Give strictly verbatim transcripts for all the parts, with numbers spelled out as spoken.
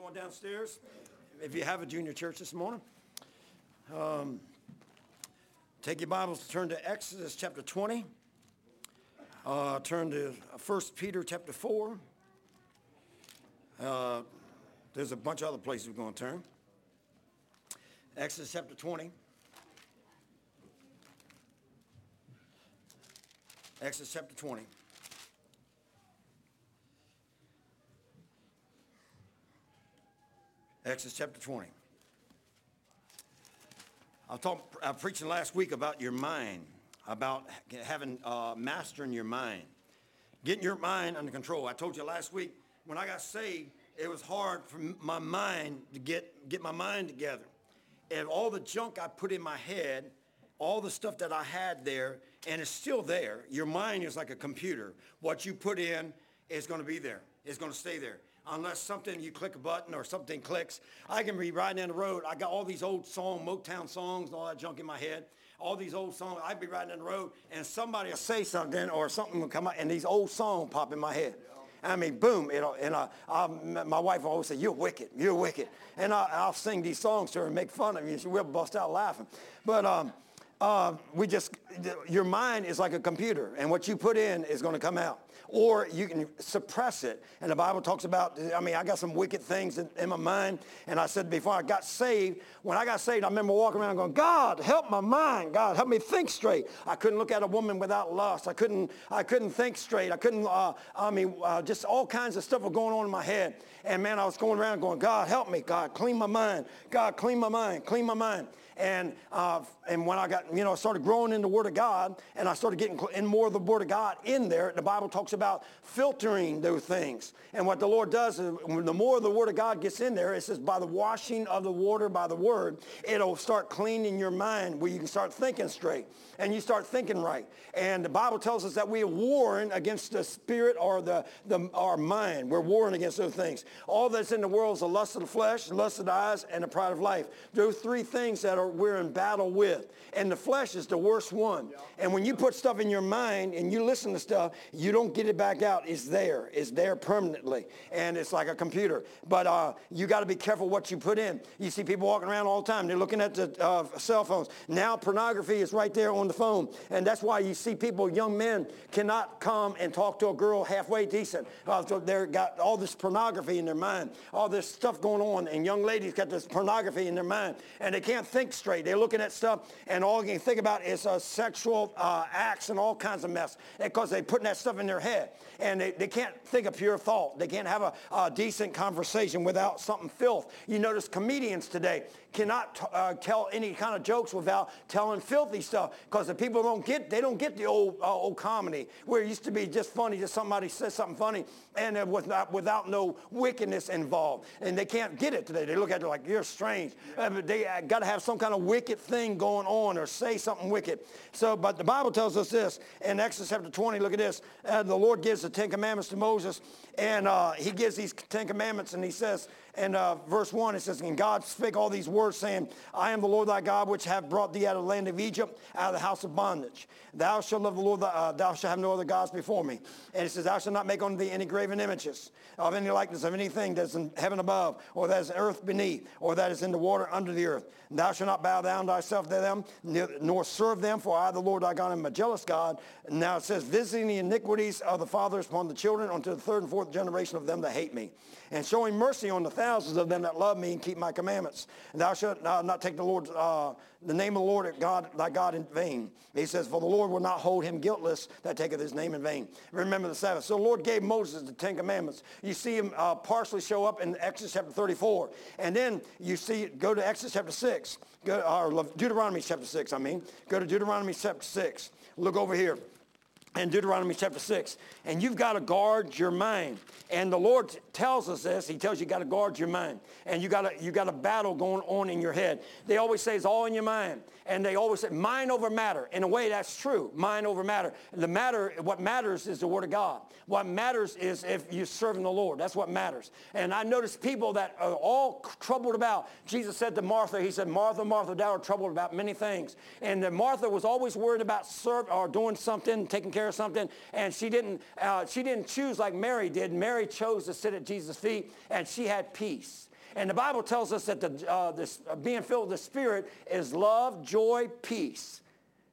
on downstairs. If you have a junior church this morning, um, take your Bibles, turn to Exodus chapter twenty. Uh, turn to First Peter chapter four. Uh, there's a bunch of other places we're going to turn. Exodus chapter twenty. Exodus chapter twenty. Exodus chapter twenty. I was talk, I was preaching last week about your mind, about having uh, mastering your mind, getting your mind under control. I told you last week when I got saved, it was hard for my mind to get get my mind together, and all the junk I put in my head, all the stuff that I had there, and it's still there. Your mind is like a computer. What you put in is going to be there. It's going to stay there. Unless something, you click a button or something clicks. I can be riding down the road. I got all these old song, Motown songs and all that junk in my head. All these old songs. I'd be riding down the road and somebody will say something or something will come out and these old songs pop in my head. I mean, boom, you know, and uh, I, my wife will always say, you're wicked, you're wicked. And I, I'll sing these songs to her and make fun of you. She will bust out laughing. But um, uh, we just, your mind is like a computer, and what you put in is going to come out. Or you can suppress it. And the Bible talks about, I mean, I got some wicked things in, in my mind. And I said before I got saved, when I got saved, I remember walking around going, God, help my mind. God, help me think straight. I couldn't look at a woman without lust. I couldn't, I couldn't think straight. I couldn't, uh, I mean, uh, just all kinds of stuff was going on in my head. And man, I was going around going, God, help me. God, clean my mind. God, clean my mind. Clean my mind. And uh, and when I got, you know, I started growing in the Word of God, and I started getting in more of the Word of God in there, the Bible talks about filtering those things. And what the Lord does is, when the more of the Word of God gets in there, it says by the washing of the water by the Word, it'll start cleaning your mind where you can start thinking straight, and you start thinking right. And the Bible tells us that we are warring against the spirit or the, the our mind. We're warring against those things. All that's in the world is the lust of the flesh, the lust of the eyes, and the pride of life. Those three things that are we're in battle with. And the flesh is the worst one. And when you put stuff in your mind and you listen to stuff, you don't get it back out. It's there. It's there permanently. And it's like a computer. But uh, you got to be careful what you put in. You see people walking around all the time. They're looking at the uh, cell phones. Now pornography is right there on the phone. And that's why you see people, young men, cannot come and talk to a girl halfway decent. Uh, so they've got all this pornography in their mind. All this stuff going on. And young ladies got this pornography in their mind. And they can't think straight. They're looking at stuff, and all you can think about is uh, sexual uh, acts and all kinds of mess because they're putting that stuff in their head. And they, they can't think a pure thought. They can't have a, a decent conversation without something filth. You notice comedians today cannot uh, tell any kind of jokes without telling filthy stuff because the people don't get, they don't get the old uh, old comedy where it used to be just funny, just somebody says something funny and uh, without, without no wickedness involved. And they can't get it today. They look at it like, you're strange. Uh, but they uh, got to have some kind of wicked thing going on or say something wicked. So, but the Bible tells us this in Exodus chapter twenty, look at this. Uh, the Lord gives the Ten Commandments to Moses, and uh, he gives these Ten Commandments, and he says, in uh, verse one, it says, and God spake all these words, saying, I am the Lord thy God, which have brought thee out of the land of Egypt, out of the house of bondage. Thou shalt love the Lord, uh, thou shalt have no other gods before me. And it says, thou shalt not make unto thee any graven images of any likeness of anything that is in heaven above, or that is in earth beneath, or that is in the water under the earth. And thou shalt not bow down thyself to them, nor serve them, for I, the Lord thy God, am a jealous God. And now it says, visiting the iniquities of the fathers upon the children, unto the third and fourth generation of them that hate me, and showing mercy on the thousands of them that love me and keep my commandments. And thou shalt uh, not take the Lord, uh, the name of the Lord God, thy God in vain. He says, for the Lord will not hold him guiltless that taketh his name in vain. Remember the Sabbath. So the Lord gave Moses the Ten Commandments. You see him uh, partially show up in Exodus chapter thirty-four. And then you see, go to Exodus chapter six, go, or Deuteronomy chapter six, I mean. Go to Deuteronomy chapter six. Look over here. In Deuteronomy chapter six, and you've got to guard your mind. And the Lord tells us this. He tells you you got to guard your mind, and you got to you got a battle going on in your head. They always say it's all in your mind, and they always say mind over matter. In a way, that's true. Mind over matter. The matter, what matters is the Word of God. What matters is if you're serving the Lord. That's what matters. And I notice people that are all troubled about. Jesus said to Martha, he said, Martha, Martha, thou art troubled about many things. And uh, Martha was always worried about serve or doing something, taking care of something, and she didn't. Uh, she didn't choose like Mary did. Mary chose to sit at Jesus' feet, and she had peace. And the Bible tells us that the, uh, this, uh, being filled with the Spirit is love, joy, peace.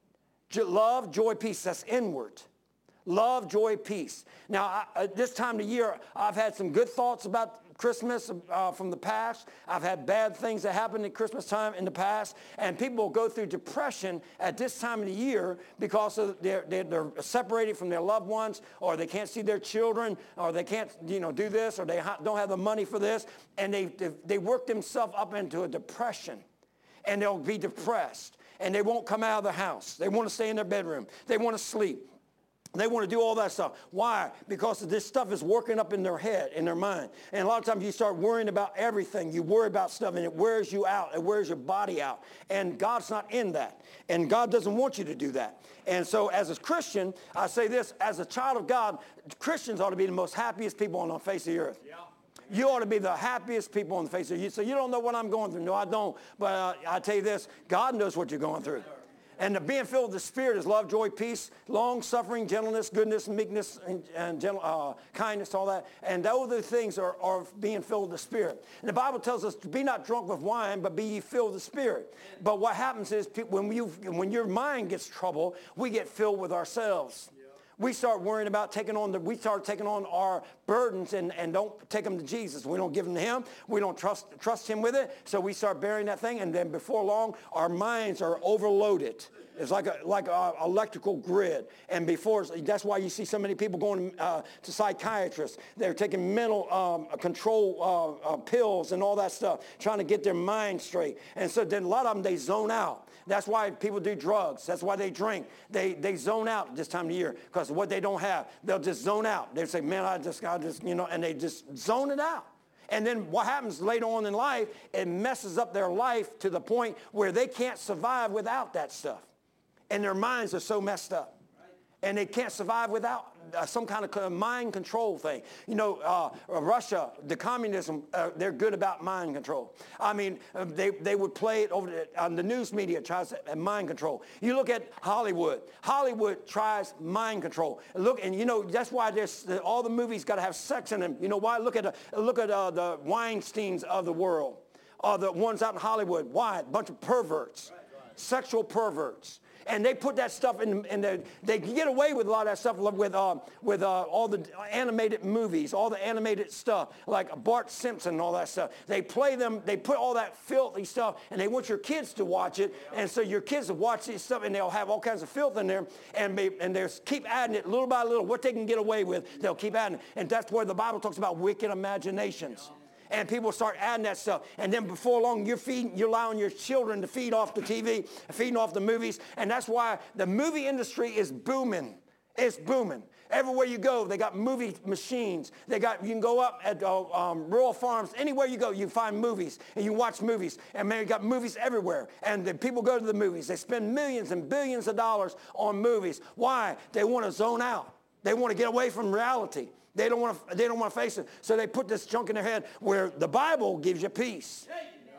Jo- love, joy, peace, that's inward. Love, joy, peace. Now, I, uh, this time of year, I've had some good thoughts about Christmas uh, from the past. I've had bad things that happened at Christmas time in the past. And people will go through depression at this time of the year because of they're, they're, they're separated from their loved ones, or they can't see their children, or they can't, you know, do this, or they ha- don't have the money for this. And they, they, they work themselves up into a depression. And they'll be depressed. And they won't come out of the house. They want to stay in their bedroom. They want to sleep. They want to do all that stuff. Why? Because this stuff is working up in their head, in their mind. And a lot of times you start worrying about everything. You worry about stuff, and it wears you out. It wears your body out. And God's not in that. And God doesn't want you to do that. And so as a Christian, I say this, as a child of God, Christians ought to be the most happiest people on the face of the earth. Yeah. You ought to be the happiest people on the face of the earth. So you don't know what I'm going through. No, I don't. But uh, I tell you this, God knows what you're going through. And the being filled with the Spirit is love, joy, peace, long-suffering, gentleness, goodness, meekness, and, and gentle, uh, kindness, all that. And those other things are, are being filled with the Spirit. And the Bible tells us to be not drunk with wine, but be ye filled with the Spirit. But what happens is when, you, when your mind gets troubled, we get filled with ourselves. We start worrying about taking on the, we start taking on our burdens and, and don't take them to Jesus. We don't give them to him. We don't trust, trust him with it. So we start bearing that thing. And then before long, our minds are overloaded. It's like a like a electrical grid. And before, that's why you see so many people going uh, to psychiatrists. They're taking mental um, control uh, uh, pills and all that stuff, trying to get their mind straight. And so then a lot of them, they zone out. That's why people do drugs. That's why they drink. They they zone out this time of year because what they don't have, they'll just zone out. They say, man, I just got just, you know, and they just zone it out. And then what happens later on in life, it messes up their life to the point where they can't survive without that stuff. And their minds are so messed up. And they can't survive without uh, some kind of mind control thing. You know, uh, Russia, the communism, uh, they're good about mind control. I mean, uh, they, they would play it over the, on the news media, tries to, uh, mind control. You look at Hollywood. Hollywood tries mind control. Look, and you know, that's why there's, uh, all the movies got to have sex in them. You know why? Look at, uh, look at uh, the Weinsteins of the world, or the ones out in Hollywood. Why? A bunch of perverts, right, right. Sexual perverts. And they put that stuff in, in the, they get away with a lot of that stuff with, uh, with uh, all the animated movies, all the animated stuff, like Bart Simpson and all that stuff. They play them, they put all that filthy stuff, and they want your kids to watch it. And so your kids will watch this stuff, and they'll have all kinds of filth in there, and they, and they keep adding it little by little. What they can get away with, they'll keep adding it. And that's where the Bible talks about wicked imaginations. And people start adding that stuff. And then before long, you're feeding, you're allowing your children to feed off the T V, feeding off the movies. And that's why the movie industry is booming. It's booming. Everywhere you go, they got movie machines. They got, you can go up at uh, um, rural farms. Anywhere you go, you find movies, and you watch movies. And man, you got movies everywhere. And the people go to the movies. They spend millions and billions of dollars on movies. Why? They want to zone out. They want to get away from reality. They don't want to, they don't want to face it. So they put this junk in their head where the Bible gives you peace.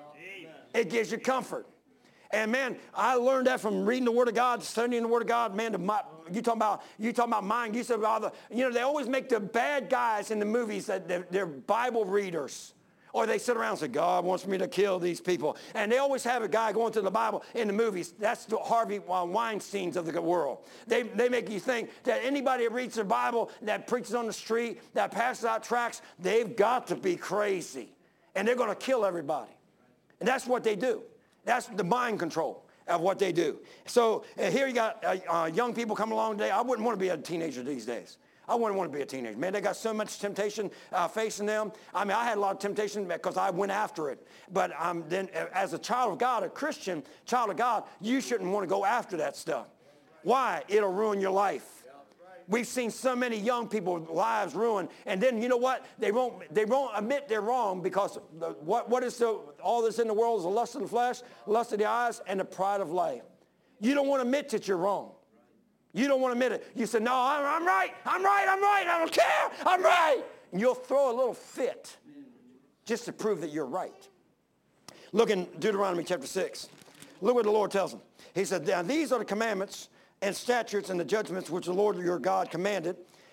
It gives you comfort. And man, I learned that from reading the Word of God, studying the Word of God. Man, the, my, you talking about you talking about mind. You said about the, you know, they always make the bad guys in the movies that they're, they're Bible readers. Or they sit around and say, God wants me to kill these people. And they always have a guy going to the Bible in the movies. That's the Harvey Weinsteins of the world. They, they make you think that anybody that reads the Bible, that preaches on the street, that passes out tracts, they've got to be crazy. And they're going to kill everybody. And that's what they do. That's the mind control of what they do. So uh, here you got uh, uh, young people coming along today. I wouldn't want to be a teenager these days. I wouldn't want to be a teenager. Man, they got so much temptation uh, facing them. I mean, I had a lot of temptation because I went after it. But um, then uh, as a child of God, a Christian child of God, you shouldn't want to go after that stuff. Why? It'll ruin your life. We've seen so many young people's lives ruined. And then, you know what? They won't, they won't admit they're wrong because the, what, what is the, all that's in the world is the lust of the flesh, lust of the eyes, and the pride of life. You don't want to admit that you're wrong. You don't want to admit it. You say, no, I'm, I'm right. I'm right. I'm right. I don't care. I'm right. And you'll throw a little fit just to prove that you're right. Look in Deuteronomy chapter six. Look what the Lord tells them. He said, now these are the commandments and statutes and the judgments which the Lord your God commanded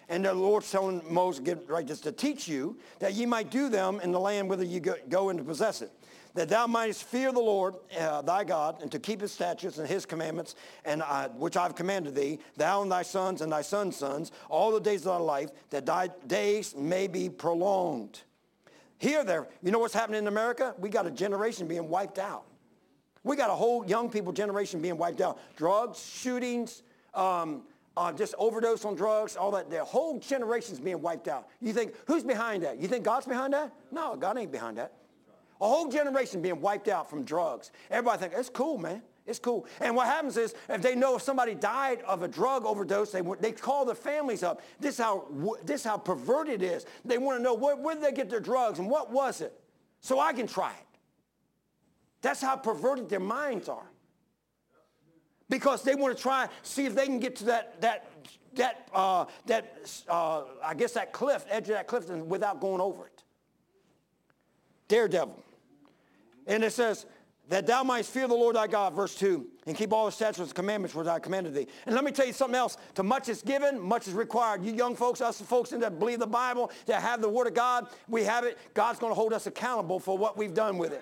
And the Lord's telling Moses, get right, just to teach you that ye might do them in the land whither you go, go in to possess it. That thou mightest fear the Lord uh, thy God, and to keep his statutes and his commandments, and uh, which I've commanded thee, thou and thy sons and thy sons' sons, all the days of thy life, that thy days may be prolonged. Here, there, you know what's happening in America? We got a generation being wiped out. We got a whole young people generation being wiped out. Drugs, shootings, um, uh, just overdose on drugs, all that. The whole generation's being wiped out. You think, who's behind that? You think God's behind that? No, God ain't behind that. A whole generation being wiped out from drugs. Everybody thinks, it's cool, man. It's cool. And what happens is, if they know if somebody died of a drug overdose, they, they call the families up. This is how, this is how perverted it is. They want to know, where, where did they get their drugs and what was it? So I can try it. That's how perverted their minds are. Because they want to try, see if they can get to that, that, that, uh, that uh, I guess that cliff, edge of that cliff, without going over it. Daredevil. And it says, that thou mightest fear the Lord thy God, verse two, and keep all the statutes and commandments which I commanded thee. And let me tell you something else. To much is given, much is required. You young folks, us folks that believe the Bible, that have the Word of God, we have it. God's going to hold us accountable for what we've done with it.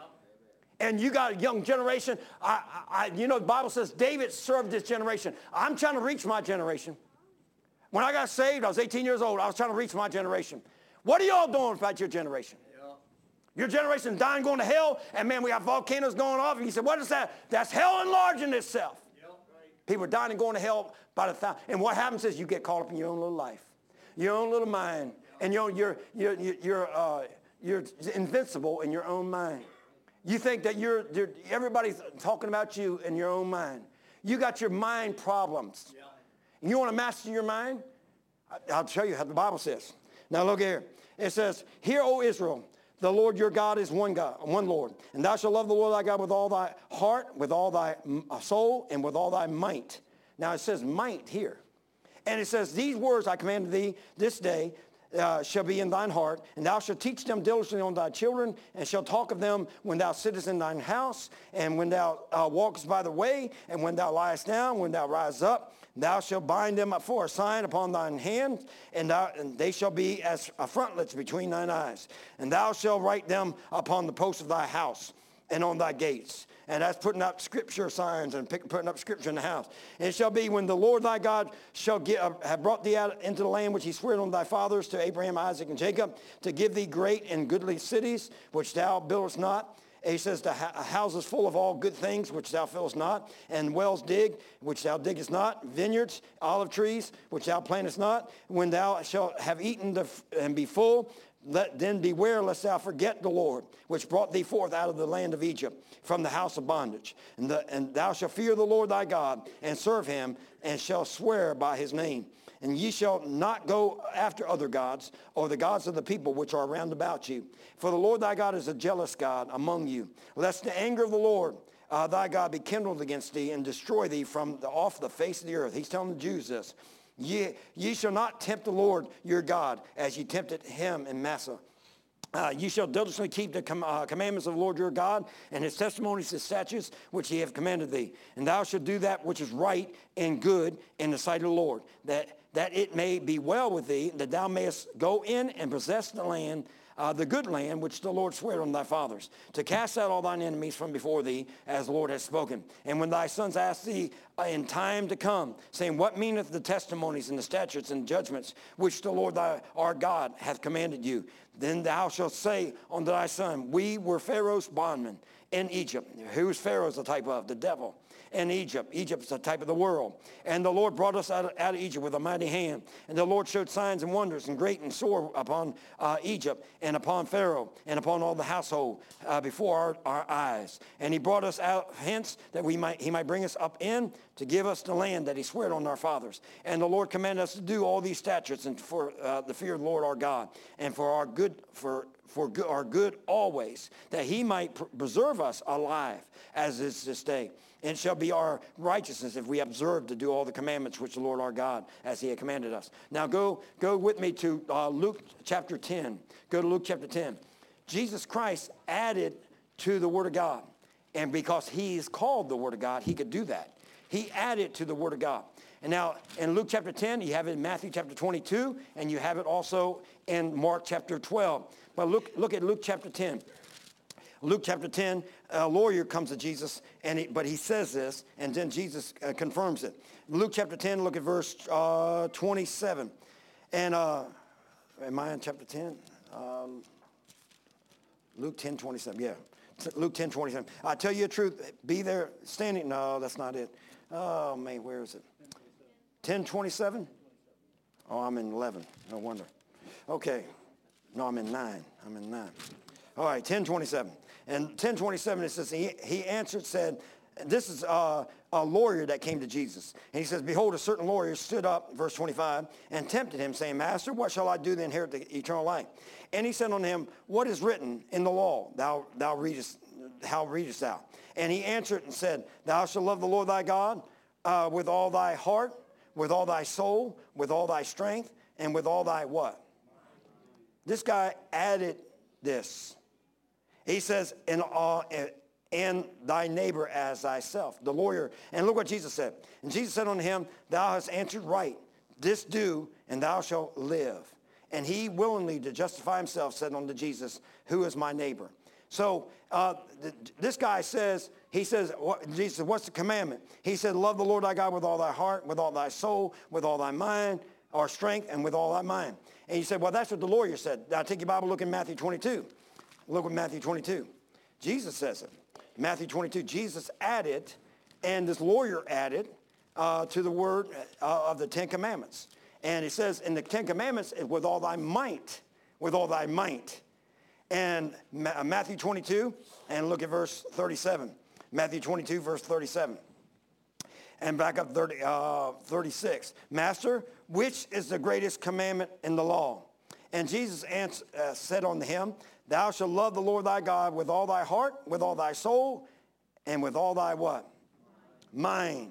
And you got a young generation. I, I, you know, the Bible says David served this generation. I'm trying to reach my generation. When I got saved, I was eighteen years old. I was trying to reach my generation. What are y'all doing about your generation? Your generation dying, going to hell, and man, we have volcanoes going off. And you said, what is that? That's hell enlarging itself. Yep, right. People are dying and going to hell by the thousand. And what happens is you get caught up in your own little life, your own little mind, and you're, you're, you're, you're, uh, you're invincible in your own mind. You think that you're, you're, everybody's talking about you in your own mind. You got your mind problems. Yeah. And you want to master your mind? I'll tell you how the Bible says. Now look here. It says, hear, O Israel, the Lord your God is one God, one Lord. And thou shalt love the Lord thy God with all thy heart, with all thy soul, and with all thy might. Now it says might here. And it says, these words I command thee this day uh, shall be in thine heart, and thou shalt teach them diligently on thy children, and shalt talk of them when thou sittest in thine house, and when thou uh, walkest by the way, and when thou liest down, when thou rise up. Thou shalt bind them for a sign upon thine hand, and, thou, and they shall be as a frontlets between thine eyes. And thou shalt write them upon the posts of thy house and on thy gates. And that's putting up scripture signs and pick, putting up scripture in the house. And it shall be when the Lord thy God shall get, uh, have brought thee out into the land which he swore unto thy fathers, to Abraham, Isaac, and Jacob, to give thee great and goodly cities, which thou buildest not. He says, the houses full of all good things, which thou fillest not, and wells dig, which thou diggest not, vineyards, olive trees, which thou plantest not. When thou shalt have eaten the, and be full, let, then beware lest thou forget the Lord, which brought thee forth out of the land of Egypt, from the house of bondage. And, the, and thou shalt fear the Lord thy God, and serve him, and shall swear by his name. And ye shall not go after other gods, or the gods of the people which are round about you. For the Lord thy God is a jealous God among you, lest the anger of the Lord uh, thy God be kindled against thee, and destroy thee from the, off the face of the earth. He's telling the Jews this. Ye, ye shall not tempt the Lord your God, as ye tempted him in Massah. Uh, ye shall diligently keep the com- uh, commandments of the Lord your God, and his testimonies, his statutes, which he hath commanded thee. And thou shalt do that which is right and good in the sight of the Lord, that that it may be well with thee, that thou mayest go in and possess the land, uh, the good land, which the Lord sware unto thy fathers, to cast out all thine enemies from before thee, as the Lord has spoken. And when thy sons ask thee uh, in time to come, saying, what meaneth the testimonies and the statutes and judgments, which the Lord thy, our God hath commanded you? Then thou shalt say unto thy son, we were Pharaoh's bondmen in Egypt. Who's Pharaoh's the type of? The devil. In Egypt. Egypt's the type of the world. And the Lord brought us out of, out of Egypt with a mighty hand. And the Lord showed signs and wonders and great and sore upon uh, Egypt and upon Pharaoh and upon all the household uh, before our, our eyes. And he brought us out hence that we might he might bring us up in to give us the land that he swore on our fathers. And the Lord commanded us to do all these statutes and for uh, the fear of the Lord our God, and for our good for for good, our good always, that he might pr- preserve us alive as is this day. And it shall be our righteousness if we observe to do all the commandments which the Lord our God, as he had commanded us. Now go, go with me to uh, Luke chapter ten. Go to Luke chapter ten. Jesus Christ added to the Word of God. And because he is called the Word of God, he could do that. He added to the Word of God. And now in Luke chapter ten, you have it in Matthew chapter twenty-two, and you have it also in Mark chapter twelve. But look, look at Luke chapter ten. Luke chapter ten, a lawyer comes to Jesus, and he, but he says this, and then Jesus uh, confirms it. Luke chapter ten, look at verse uh, twenty-seven. And uh, am I in chapter ten? Um, Luke ten, twenty-seven, yeah. Luke ten, twenty-seven. I tell you the truth, be there standing. No, that's not it. Oh, man, where is it? ten, twenty-seven? Oh, I'm in eleven. No wonder. Okay. No, I'm in nine. I'm in nine. All right, ten, twenty-seven. And ten, twenty-seven, it says, he, he answered, said, this is uh, a lawyer that came to Jesus. And he says, behold, a certain lawyer stood up, verse twenty-five, and tempted him, saying, Master, what shall I do to inherit the eternal life? And he said unto him, what is written in the law? Thou, thou readest, how readest thou? And he answered and said, thou shalt love the Lord thy God uh, with all thy heart, with all thy soul, with all thy strength, and with all thy what? This guy added this. He says, and, uh, and thy neighbor as thyself. The lawyer, and look what Jesus said. And Jesus said unto him, thou hast answered right. This do, and thou shalt live. And he willingly, to justify himself, said unto Jesus, who is my neighbor? So uh, th- this guy says, he says, what, Jesus, what's the commandment? He said, love the Lord thy God with all thy heart, with all thy soul, with all thy mind, or strength, and with all thy mind. And he said, well, that's what the lawyer said. Now take your Bible, look in Matthew twenty-two. Look at Matthew twenty-two. Jesus says it. Matthew twenty-two, Jesus added, and this lawyer added uh, to the word uh, of the Ten Commandments. And he says in the Ten Commandments, with all thy might, with all thy might. And Ma- Matthew twenty-two, and look at verse thirty-seven. Matthew twenty-two, verse thirty-seven. And back up thirty, uh, thirty-six. Master, which is the greatest commandment in the law? And Jesus answer, uh, said unto him, thou shalt love the Lord thy God with all thy heart, with all thy soul, and with all thy what? Mind.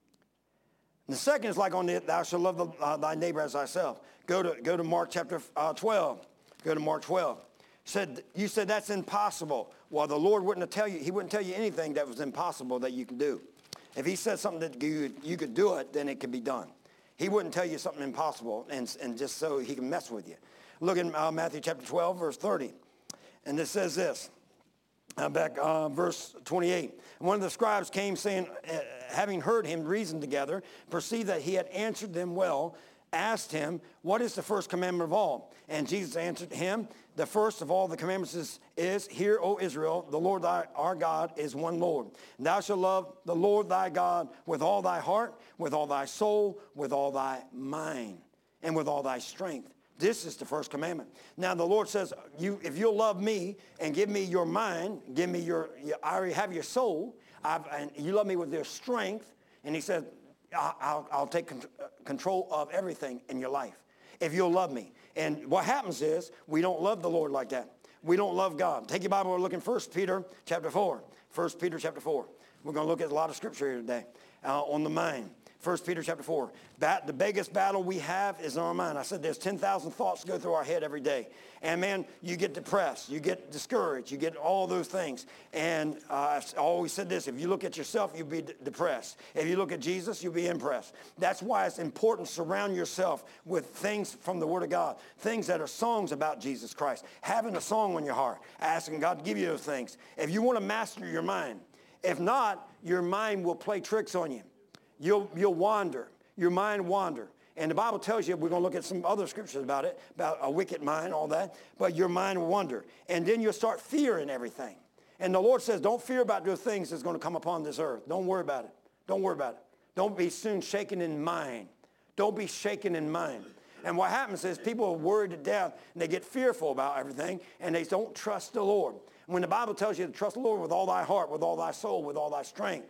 And the second is like on it, thou shalt love the, uh, thy neighbor as thyself. Go to, go to Mark chapter uh, twelve. Go to Mark twelve. Said, you said that's impossible. Well, the Lord wouldn't tell you, he wouldn't tell you anything that was impossible that you can do. If he said something that you, you could do it, then it could be done. He wouldn't tell you something impossible and, and just so he can mess with you. Look in uh, Matthew chapter twelve, verse thirty. And it says this, uh, back uh, verse twenty-eight. And one of the scribes came saying, uh, having heard him reason together, perceived that he had answered them well, asked him, what is the first commandment of all? And Jesus answered him, the first of all the commandments is, is Hear, O Israel, the Lord thy, our God is one Lord. And thou shalt love the Lord thy God with all thy heart, with all thy soul, with all thy mind, and with all thy strength. This is the first commandment. Now the Lord says, you, if you'll love me and give me your mind, give me your, your I already have your soul, I've, and you love me with your strength, and he said, I'll, I'll take con- control of everything in your life if you'll love me. And what happens is we don't love the Lord like that. We don't love God. Take your Bible, we're looking First Peter chapter four. First Peter chapter four. We're going to look at a lot of scripture here today uh, on the mind. First Peter chapter four. Bat, the biggest battle we have is in our mind. I said there's ten thousand thoughts go through our head every day. And man, you get depressed, you get discouraged, you get all those things. And uh, I've always said this, if you look at yourself, you'll be d- depressed. If you look at Jesus, you'll be impressed. That's why it's important to surround yourself with things from the Word of God, things that are songs about Jesus Christ. Having a song on your heart, asking God to give you those things. If you want to master your mind, if not, your mind will play tricks on you. You'll, you'll wander. Your mind wander. And the Bible tells you, we're going to look at some other scriptures about it, about a wicked mind, all that, but your mind will wander. And then you'll start fearing everything. And the Lord says, don't fear about those things that's going to come upon this earth. Don't worry about it. Don't worry about it. Don't be soon shaken in mind. Don't be shaken in mind. And what happens is people are worried to death, and they get fearful about everything, and they don't trust the Lord. When the Bible tells you to trust the Lord with all thy heart, with all thy soul, with all thy strength,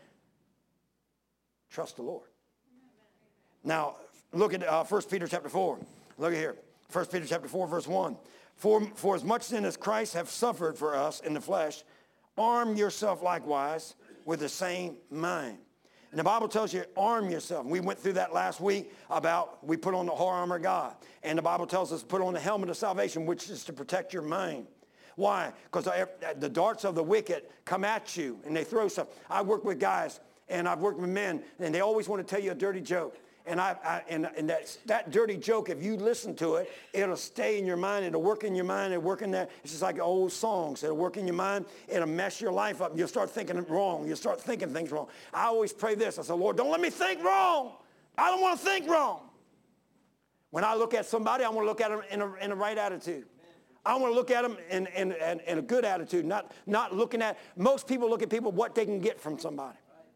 trust the Lord. Now, look at uh, First Peter chapter four. Look at here. First Peter chapter four, verse one. For, for as much sin as Christ have suffered for us in the flesh, arm yourself likewise with the same mind. And the Bible tells you, arm yourself. We went through that last week about we put on the whole armor of God. And the Bible tells us to put on the helmet of salvation, which is to protect your mind. Why? Because the darts of the wicked come at you, and they throw stuff. I work with guys, and I've worked with men, and they always want to tell you a dirty joke. And, I, I, and, and that, that dirty joke, if you listen to it, it'll stay in your mind. It'll work in your mind. It'll work in there. It's just like old songs. It'll work in your mind. It'll mess your life up. You'll start thinking it wrong. You'll start thinking things wrong. I always pray this. I say, Lord, don't let me think wrong. I don't want to think wrong. When I look at somebody, I want to look at them in a, in a right attitude. I want to look at them in, in, in, in a good attitude, not, not looking at, most people look at people what they can get from somebody.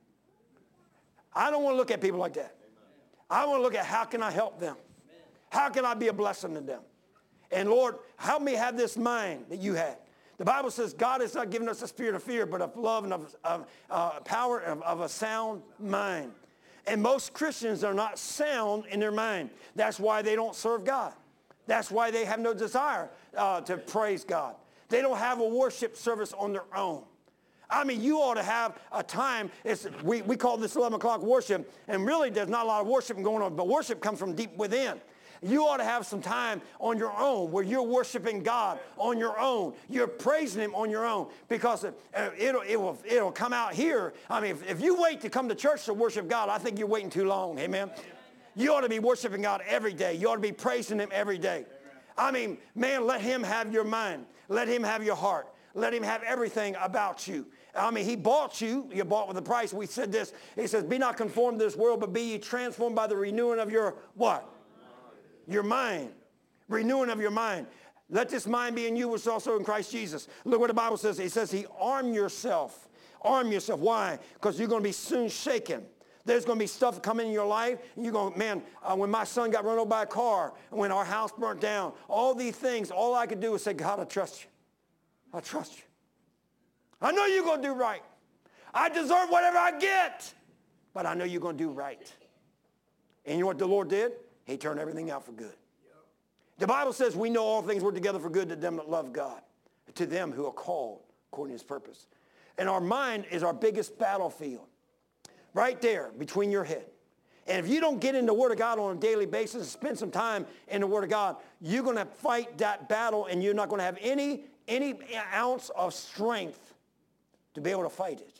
I don't want to look at people like that. I want to look at how can I help them? How can I be a blessing to them? And Lord, help me have this mind that you had. The Bible says God has not given us a spirit of fear, but of love and of, of uh, power and of, of a sound mind. And most Christians are not sound in their mind. That's why they don't serve God. That's why they have no desire uh, to praise God. They don't have a worship service on their own. I mean, you ought to have a time. It's, we, we call this eleven o'clock worship, and really there's not a lot of worship going on, but worship comes from deep within. You ought to have some time on your own where you're worshiping God on your own. You're praising him on your own because it, it'll, it will, it'll come out here. I mean, if, if you wait to come to church to worship God, I think you're waiting too long. Amen. You ought to be worshiping God every day. You ought to be praising him every day. I mean, man, let him have your mind. Let him have your heart. Let him have everything about you. I mean, he bought you. You bought with a price. We said this. He says, be not conformed to this world, but be ye transformed by the renewing of your what? Your mind. Renewing of your mind. Let this mind be in you, which is also in Christ Jesus. Look what the Bible says. It says, he arm yourself. Arm yourself. Why? Because you're going to be soon shaken. There's going to be stuff coming in your life. And you're going, man, uh, when my son got run over by a car, when our house burnt down, all these things, all I could do was say, God, I trust you. I trust you. I know you're going to do right. I deserve whatever I get, but I know you're going to do right. And you know what the Lord did? He turned everything out for good. The Bible says we know all things work together for good to them that love God, to them who are called according to his purpose. And our mind is our biggest battlefield, right there between your head. And if you don't get in the Word of God on a daily basis and spend some time in the Word of God, you're going to fight that battle and you're not going to have any, any ounce of strength to be able to fight it.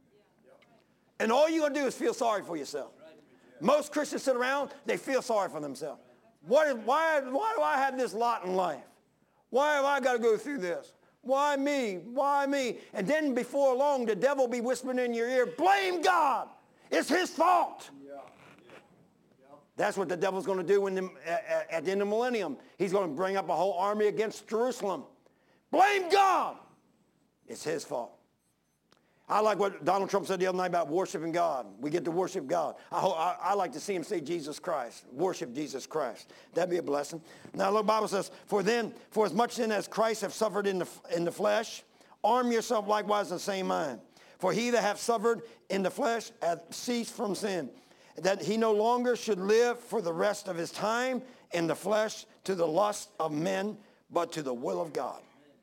And all you're going to do is feel sorry for yourself. Most Christians sit around, they feel sorry for themselves. What is, why, why do I have this lot in life? Why have I got to go through this? Why me? Why me? And then before long, the devil will be whispering in your ear, blame God. It's his fault. Yeah. Yeah. Yeah. That's what the devil's going to do when the, at, at the end of the millennium. He's going to bring up a whole army against Jerusalem. Blame God. It's his fault. I like what Donald Trump said the other night about worshiping God. We get to worship God. I, I, I like to see him say Jesus Christ. Worship Jesus Christ. That'd be a blessing. Now look, the Bible says, for then, for as much then as Christ have suffered in the, in the flesh, arm yourself likewise in the same mind. For he that hath suffered in the flesh hath ceased from sin, that he no longer should live for the rest of his time in the flesh to the lust of men, but to the will of God.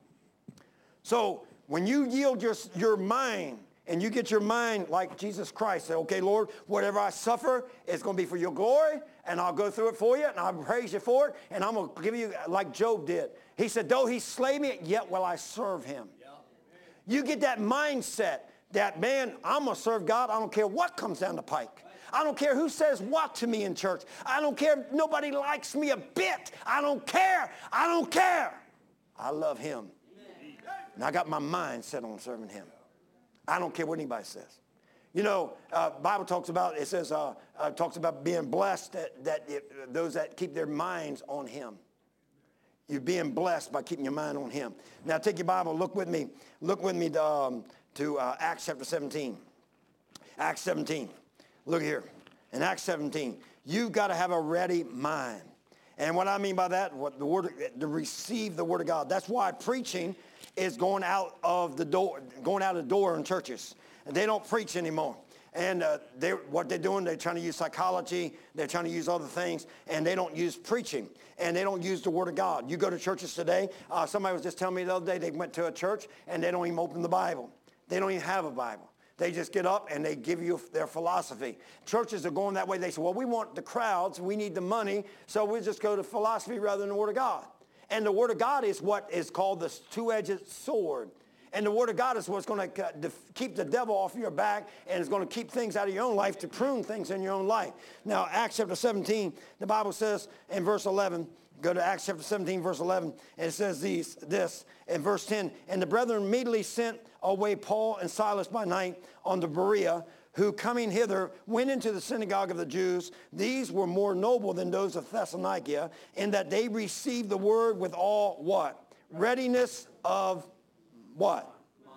So when you yield your, your mind and you get your mind like Jesus Christ, say, okay, Lord, whatever I suffer, it's going to be for your glory, and I'll go through it for you, and I'll praise you for it, and I'm going to give you like Job did. He said, though he slay me, yet will I serve him. Yeah. You get that mindset that, man, I'm going to serve God. I don't care what comes down the pike. I don't care who says what to me in church. I don't care if nobody likes me a bit. I don't care. I don't care. I love him. And I got my mind set on serving him. I don't care what anybody says. You know, uh, Bible talks about, it says, uh, uh, talks about being blessed, that, that it, those that keep their minds on him. You're being blessed by keeping your mind on him. Now take your Bible, look with me. Look with me to, um, to uh, Acts chapter seventeen. Acts seventeen. Look here. In Acts seventeen, you've got to have a ready mind. And what I mean by that, what the word, to receive the word of God. That's why preaching is going out of the door, going out of the door in churches. And they don't preach anymore. And uh, they, what they're doing, they're trying to use psychology, they're trying to use other things, and they don't use preaching, and they don't use the Word of God. You go to churches today, uh, somebody was just telling me the other day, they went to a church, and they don't even open the Bible. They don't even have a Bible. They just get up and they give you their philosophy. Churches are going that way. They say, well, we want the crowds, we need the money, so we'll just go to philosophy rather than the Word of God. And the Word of God is what is called the two-edged sword. And the Word of God is what's going to keep the devil off your back, and it's going to keep things out of your own life, to prune things in your own life. Now, Acts chapter seventeen, the Bible says in verse eleven, go to Acts chapter seventeen, verse eleven, and it says these, this, in verse ten, and the brethren immediately sent away Paul and Silas by night unto Berea, who coming hither went into the synagogue of the Jews. These were more noble than those of Thessalonica, in that they received the word with all what? Readiness of what?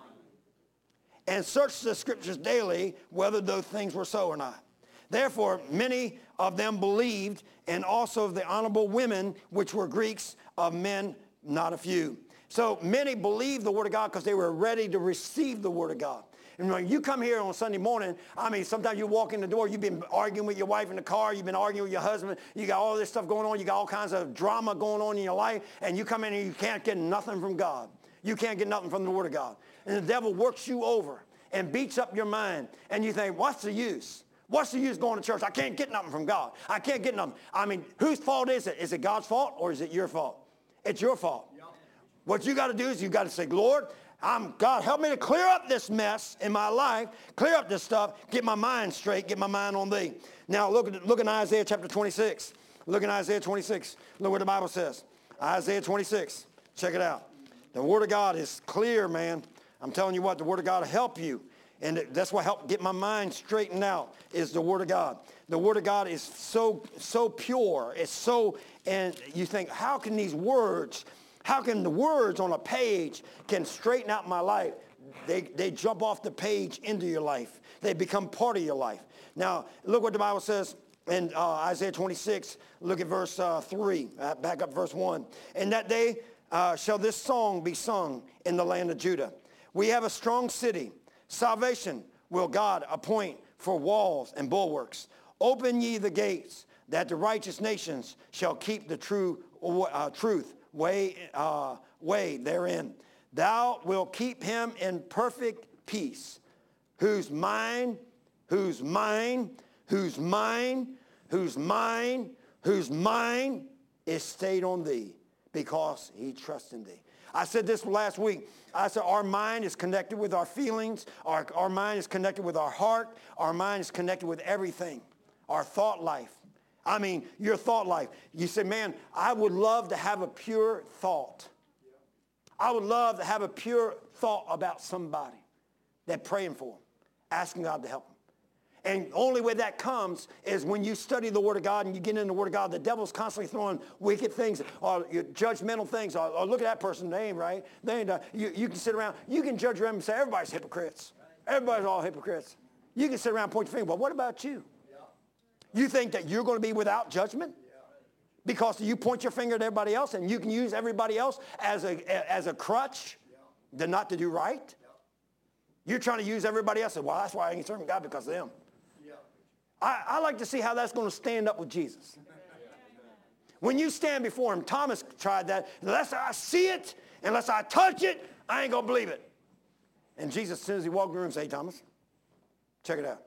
And searched the scriptures daily, whether those things were so or not. Therefore, many of them believed, and also of the honorable women, which were Greeks, of men not a few. So many believed the word of God because they were ready to receive the word of God. And when you come here on Sunday morning, I mean, sometimes you walk in the door, you've been arguing with your wife in the car, you've been arguing with your husband, you got all this stuff going on, you got all kinds of drama going on in your life, and you come in and you can't get nothing from God. You can't get nothing from the word of God. And the devil works you over and beats up your mind, and you think, what's the use? What's the use going to church? I can't get nothing from God. I can't get nothing. I mean, whose fault is it? Is it God's fault or is it your fault? It's your fault. Yep. What you got to do is you got to say, Lord, I'm, God, help me to clear up this mess in my life, clear up this stuff, get my mind straight, get my mind on thee. Now look at, look at Isaiah chapter twenty-six. Look at Isaiah twenty-six. Look what the Bible says. Isaiah twenty-six. Check it out. The word of God is clear, man. I'm telling you what, the word of God will help you. And that's what helped get my mind straightened out, is the word of God. The word of God is so, so pure. It's so, and you think, how can these words, how can the words on a page can straighten out my life? They, they jump off the page into your life. They become part of your life. Now, look what the Bible says in uh, Isaiah twenty-six. Look at verse uh, three. Uh, back up verse one. In that day uh, shall this song be sung in the land of Judah. We have a strong city. Salvation will God appoint for walls and bulwarks. Open ye the gates, that the righteous nations shall keep the true uh, truth way, uh, way therein. Thou wilt keep him in perfect peace, whose mind, whose mind, whose mind, whose mind, whose mind is stayed on thee, because he trusts in thee. I said this last week. I said our mind is connected with our feelings. Our, our mind is connected with our heart. Our mind is connected with everything. Our thought life. I mean, your thought life. You say, man, I would love to have a pure thought. I would love to have a pure thought about somebody. That praying for them, asking God to help them. And the only way that comes is when you study the Word of God and you get in the Word of God. The devil's constantly throwing wicked things or judgmental things. Or, or look at that person, they ain't right. They ain't, uh, you, you can sit around. You can judge them and say, everybody's hypocrites. Everybody's all hypocrites. You can sit around and point your finger. Well, what about you? You think that you're going to be without judgment? Because you point your finger at everybody else and you can use everybody else as a, as a crutch to not to do right? You're trying to use everybody else. Well, that's why I ain't serving God, because of them. I, I like to see how that's going to stand up with Jesus. When you stand before him, Thomas tried that. Unless I see it, unless I touch it, I ain't going to believe it. And Jesus, as soon as he walked in the room, said, hey, Thomas, check it out.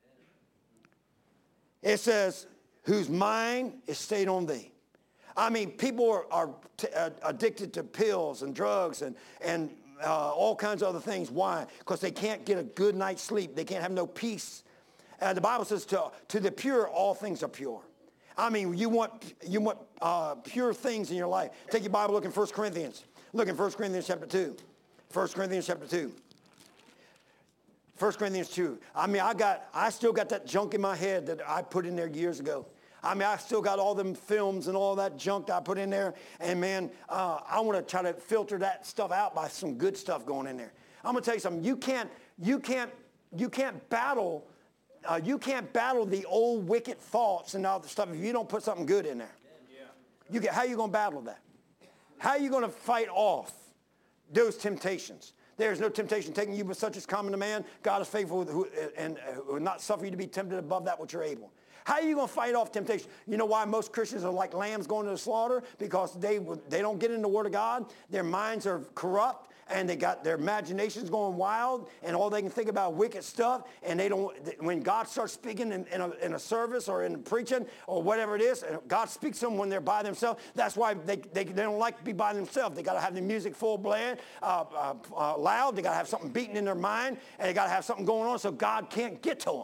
It says, whose mind is stayed on thee. I mean, people are, are t- uh, addicted to pills and drugs and, and uh, all kinds of other things. Why? Because they can't get a good night's sleep. They can't have no peace. And the Bible says, to, to the pure, all things are pure. I mean, you want, you want uh, pure things in your life. Take your Bible, look in First Corinthians. Look in First Corinthians chapter two. First Corinthians chapter two. First Corinthians two. I mean, I got, I still got that junk in my head that I put in there years ago. I mean, I still got all them films and all that junk that I put in there. And man, uh, I want to try to filter that stuff out by some good stuff going in there. I'm going to tell you something. You can't, you can't, you can't battle Uh, you can't battle the old wicked thoughts and all the stuff if you don't put something good in there. Yeah. You get, how are you going to battle that? How are you going to fight off those temptations? There is no temptation taking you but such as common to man. God is faithful who, and uh, will not suffer you to be tempted above that which you're able. How are you going to fight off temptation? You know why most Christians are like lambs going to the slaughter? Because they, they don't get in the Word of God. Their minds are corrupt. and they got their imaginations going wild, and all they can think about wicked stuff, and they don't, when God starts speaking in, in, a, in a service or in preaching or whatever it is, and God speaks to them when they're by themselves. That's why they, they, they don't like to be by themselves. They got to have the music full blast, uh, uh, uh, loud. They got to have something beating in their mind, and they got to have something going on so God can't get to them.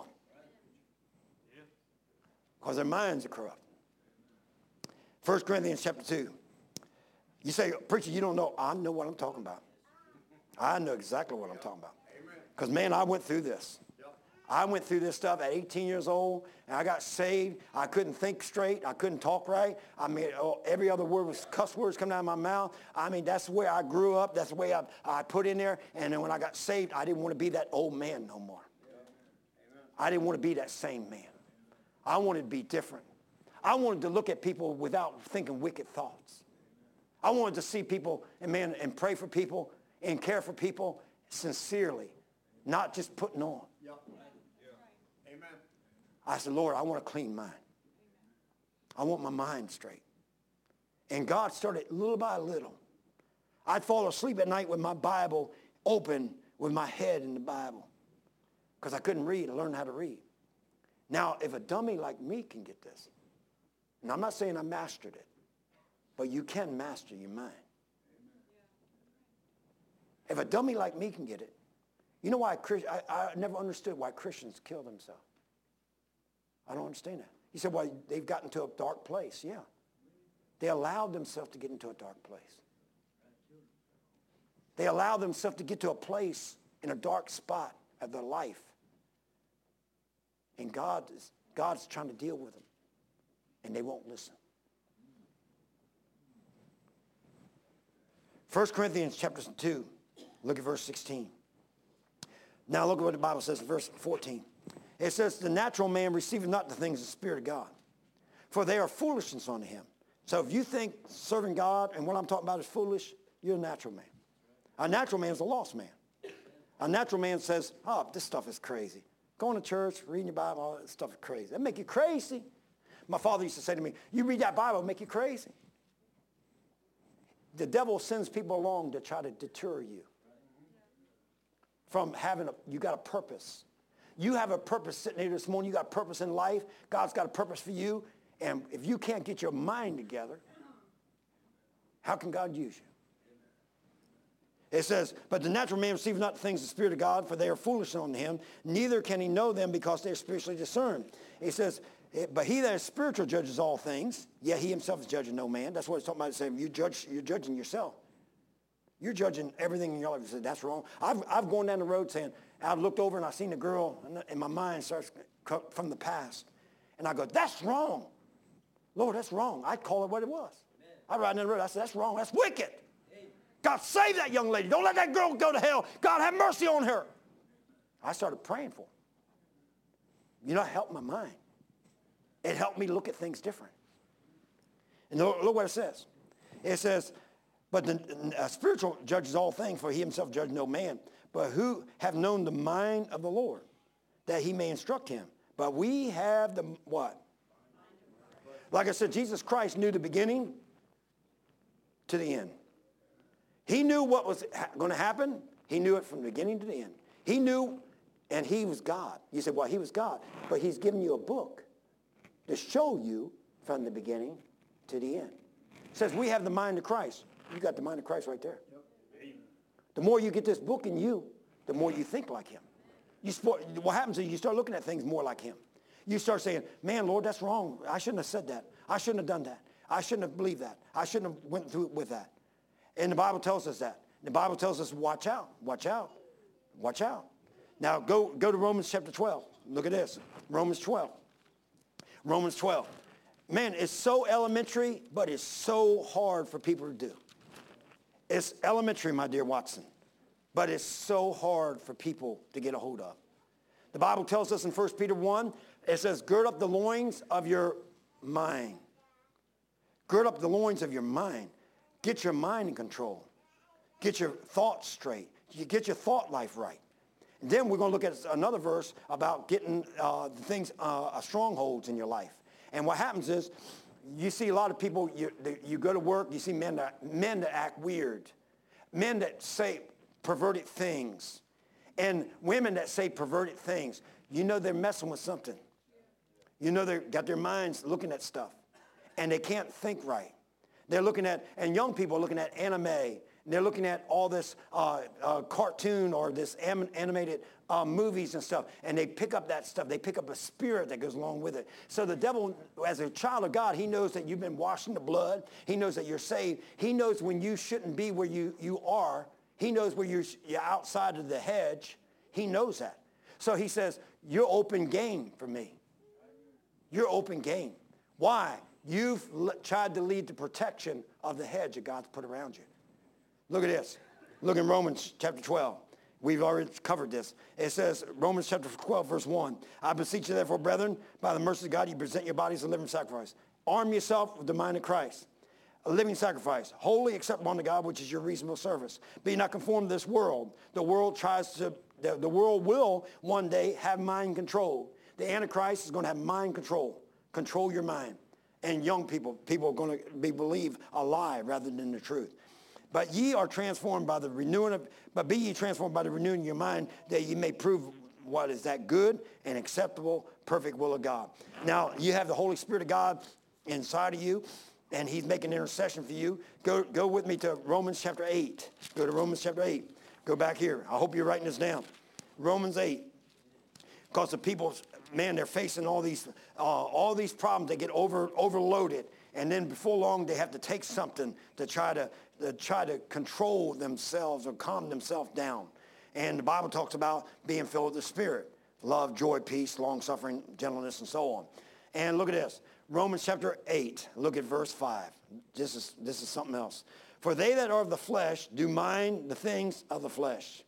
Because their minds are corrupt. First Corinthians chapter two. You say, preacher, you don't know. I know what I'm talking about. I know exactly what I'm talking about. Because, man, I went through this. I went through this stuff at eighteen years old, and I got saved. I couldn't think straight. I couldn't talk right. I mean, oh, every other word was cuss words coming out of my mouth. I mean, that's the way I grew up. That's the way I, I put in there. And then when I got saved, I didn't want to be that old man no more. I didn't want to be that same man. I wanted to be different. I wanted to look at people without thinking wicked thoughts. I wanted to see people and man and pray for people and care for people sincerely, not just putting on. Yeah. Yeah. Amen. I said, Lord, I want a clean mind. I want my mind straight. And God started little by little. I'd fall asleep at night with my Bible open with my head in the Bible because I couldn't read. I learned how to read. Now, if a dummy like me can get this, and I'm not saying I mastered it, but you can master your mind. If a dummy like me can get it, you know why I, I never understood why Christians kill themselves. I don't understand that. You said, well, they've gotten to a dark place. Yeah. They allowed themselves to get into a dark place. They allowed themselves to get to a place in a dark spot of their life. And God is, God's trying to deal with them. And they won't listen. First Corinthians chapter two, look at verse sixteen. Now look at what the Bible says in verse fourteen. It says, the natural man receiveth not the things of the Spirit of God, for they are foolishness unto him. So if you think serving God and what I'm talking about is foolish, you're a natural man. A natural man is a lost man. A natural man says, oh, this stuff is crazy. Going to church, reading your Bible, all that stuff is crazy. That make you crazy. My father used to say to me, you read that Bible, it'll make you crazy. The devil sends people along to try to deter you from having a, you got a purpose. You have a purpose sitting here this morning. You got a purpose in life. God's got a purpose for you. And if you can't get your mind together, how can God use you? It says, but the natural man receiveth not the things of the Spirit of God, for they are foolish unto him. Neither can he know them because they are spiritually discerned. He says, but he that is spiritual judges all things, yet he himself is judging no man. That's what it's talking about. It's saying you judge, you're judging yourself. You're judging everything in your life. You say, that's wrong. I've, I've gone down the road saying, I've looked over and I've seen a girl, and my mind starts from the past. And I go, that's wrong. Lord, that's wrong. I'd call it what it was. I'd ride down the road. I said, that's wrong. That's wicked. God, save that young lady. Don't let that girl go to hell. God, have mercy on her. I started praying for her. You know, it helped my mind. It helped me look at things different. And look, look what it says. It says, but the uh, spiritual judges all things, for he himself judges no man. But who have known the mind of the Lord, that he may instruct him. But we have the what? Like I said, Jesus Christ knew the beginning to the end. He knew what was ha- going to happen. He knew it from the beginning to the end. He knew, and he was God. You said, well, he was God. But he's given you a book to show you from the beginning to the end. It says we have the mind of Christ. You got the mind of Christ right there. Yep. The more you get this book in you, the more you think like him. You sport, what happens is you start looking at things more like him. You start saying, man, Lord, that's wrong. I shouldn't have said that. I shouldn't have done that. I shouldn't have believed that. I shouldn't have went through with that. And the Bible tells us that. The Bible tells us, watch out, watch out, watch out. Now go, go to Romans chapter twelve. Look at this, Romans twelve. Romans twelve. Man, it's so elementary, but it's so hard for people to do. It's elementary, my dear Watson, but it's so hard for people to get a hold of. The Bible tells us in First Peter one, it says, gird up the loins of your mind. Gird up the loins of your mind. Get your mind in control. Get your thoughts straight. You get your thought life right. And then we're going to look at another verse about getting uh, the things, uh, strongholds in your life. And what happens is, you see a lot of people, you, you go to work, you see men that, men that act weird. Men that say perverted things. And women that say perverted things, you know they're messing with something. You know they've got their minds looking at stuff. And they can't think right. They're looking at, and young people are looking at anime. And they're looking at all this uh, uh, cartoon or this am- animated uh, movies and stuff. And they pick up that stuff. They pick up a spirit that goes along with it. So the devil, as a child of God, he knows that you've been washed in the blood. He knows that you're saved. He knows when you shouldn't be where you, you are. He knows where you're, you're outside of the hedge. He knows that. So he says, you're open game for me. You're open game. Why? You've l- tried to lead the protection of the hedge that God's put around you. Look at this. Look in Romans chapter twelve. We've already covered this. It says, Romans chapter twelve, verse one. I beseech you therefore, brethren, by the mercy of God, you present your bodies a living sacrifice. Arm yourself with the mind of Christ. A living sacrifice, wholly acceptable unto God, which is your reasonable service. Be not conformed to this world. The world tries to, the, the world will one day have mind control. The Antichrist is going to have mind control. Control your mind. And young people, people are going to be believe a lie rather than the truth. But ye are transformed by the renewing of, but be ye transformed by the renewing of your mind, that ye may prove what is that good and acceptable, perfect will of God. Now, you have the Holy Spirit of God inside of you, and he's making intercession for you. Go, go with me to Romans chapter eight. Go to Romans chapter eight. Go back here. I hope you're writing this down. Romans eight. Because the people, man, they're facing all these, uh, all these problems. They get over, overloaded. And then before long, they have to take something to try to, to try to control themselves or calm themselves down. And the Bible talks about being filled with the Spirit. Love, joy, peace, long-suffering, gentleness, and so on. And look at this. Romans chapter eight, look at verse five. This is, this is something else. For they that are of the flesh do mind the things of the flesh.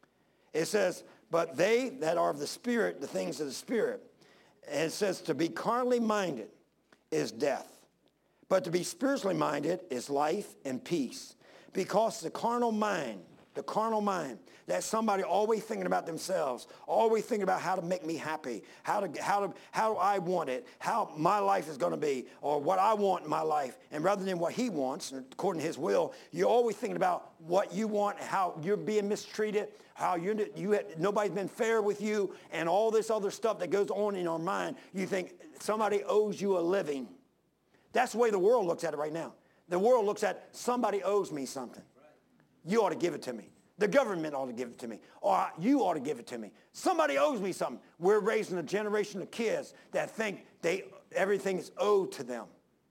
It says, but they that are of the Spirit, the things of the Spirit. And it says to be carnally minded is death. But to be spiritually minded is life and peace. Because the carnal mind, the carnal mind, that's somebody always thinking about themselves, always thinking about how to make me happy, how to how to how do I want it, how my life is going to be, or what I want in my life. And rather than what he wants, according to his will, you're always thinking about what you want, how you're being mistreated, how you're, you had, nobody's been fair with you, and all this other stuff that goes on in our mind. You think somebody owes you a living. That's the way the world looks at it right now. The world looks at somebody owes me something. You ought to give it to me. The government ought to give it to me. Or you ought to give it to me. Somebody owes me something. We're raising a generation of kids that think they everything is owed to them.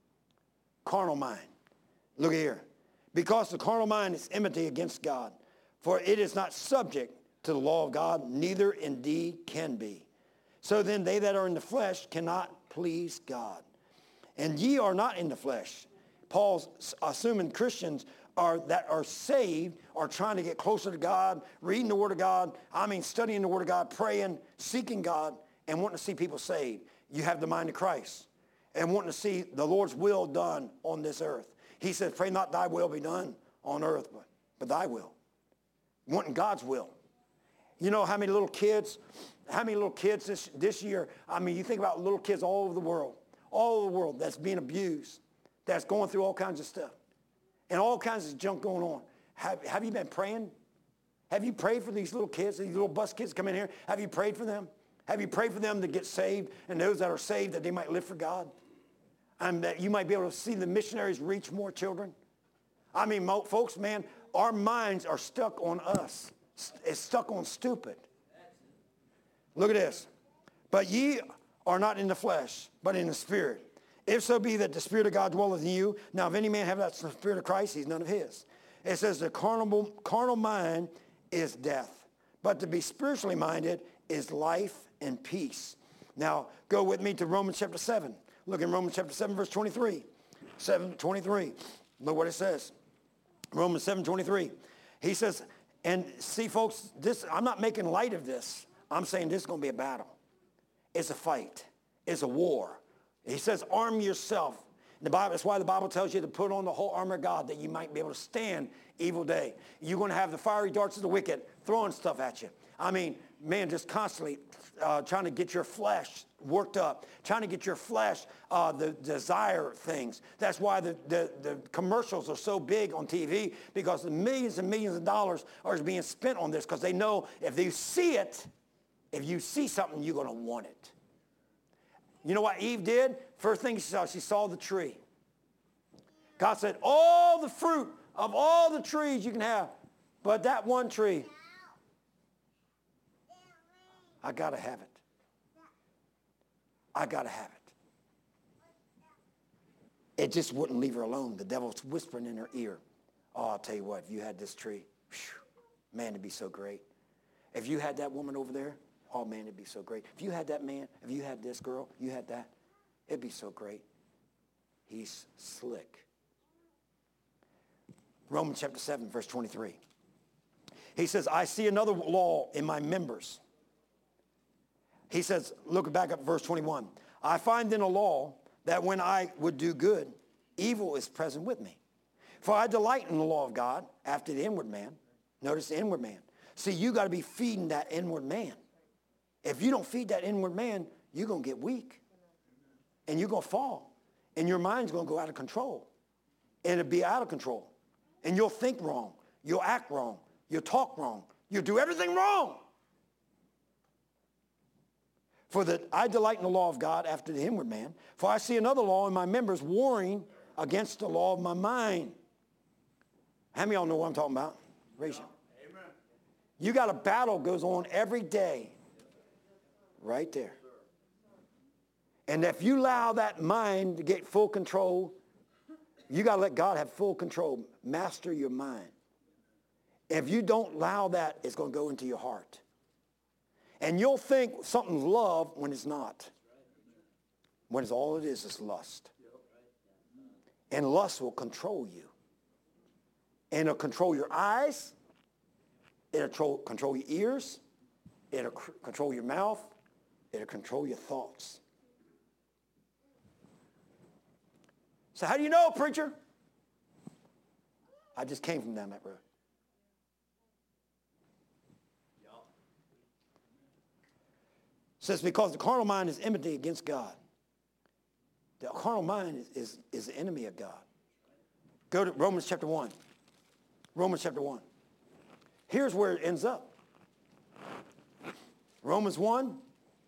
Carnal mind. Look here. Because the carnal mind is enmity against God. For it is not subject to the law of God, neither indeed can be. So then they that are in the flesh cannot please God. And ye are not in the flesh. Paul's assuming Christians are that are saved are trying to get closer to God, reading the Word of God, I mean studying the Word of God, praying, seeking God, and wanting to see people saved. You have the mind of Christ and wanting to see the Lord's will done on this earth. He says, pray not thy will be done on earth, but, but thy will. Wanting God's will. You know how many little kids, how many little kids this, this year, I mean, you think about little kids all over the world, all over the world that's being abused, that's going through all kinds of stuff. And all kinds of junk going on. Have, have you been praying? Have you prayed for these little kids, these little bus kids come in here? Have you prayed for them? Have you prayed for them to get saved and those that are saved that they might live for God? And that you might be able to see the missionaries reach more children? I mean, folks, man, our minds are stuck on us. It's stuck on stupid. Look at this. But ye are not in the flesh, but in the Spirit. If so be that the Spirit of God dwelleth in you. Now, if any man have not the Spirit of Christ, he's none of his. It says the carnal, carnal mind is death. But to be spiritually minded is life and peace. Now, go with me to Romans chapter seven. Look in Romans chapter seven, verse twenty-three. seven twenty-three. Look what it says. Romans seven twenty-three. He says, and see, folks, this I'm not making light of this. I'm saying this is going to be a battle. It's a fight. It's a war. He says, arm yourself. The Bible, that's why the Bible tells you to put on the whole armor of God that you might be able to stand evil day. You're going to have the fiery darts of the wicked throwing stuff at you. I mean, man, just constantly uh, trying to get your flesh worked up, trying to get your flesh uh, the desire things. That's why the, the, the commercials are so big on T V, because the millions and millions of dollars are being spent on this, because they know if you see it, if you see something, you're going to want it. You know what Eve did? First thing she saw, she saw the tree. God said, all the fruit of all the trees you can have, but that one tree, I got to have it. I got to have it. It just wouldn't leave her alone. The devil's whispering in her ear. Oh, I'll tell you what, if you had this tree, whew, man, it'd be so great. If you had that woman over there, oh, man, it'd be so great. If you had that man, if you had this girl, you had that, it'd be so great. He's slick. Romans chapter seven, verse twenty-three. He says, I see another law in my members. He says, look back up verse twenty-one. I find in a law that when I would do good, evil is present with me. For I delight in the law of God after the inward man. Notice the inward man. See, you got to be feeding that inward man. If you don't feed that inward man, you're going to get weak. And you're going to fall. And your mind's going to go out of control. And it'll be out of control. And you'll think wrong. You'll act wrong. You'll talk wrong. You'll do everything wrong. For that I delight in the law of God after the inward man. For I see another law in my members warring against the law of my mind. How many of y'all know what I'm talking about? Raise your hand. Amen. You got a battle goes on every day. Right there. And if you allow that mind to get full control, you got to let God have full control. Master your mind. If you don't allow that, it's going to go into your heart. And you'll think something's love when it's not. When it's all it is is lust. And lust will control you. And it'll control your eyes. It'll control, control your ears. It'll c- control your mouth. It'll control your thoughts. So how do you know, preacher? I just came from down that road. It says because the carnal mind is enmity against God. The carnal mind is, is, is the enemy of God. Go to Romans chapter one. Romans chapter one. Here's where it ends up. Romans one,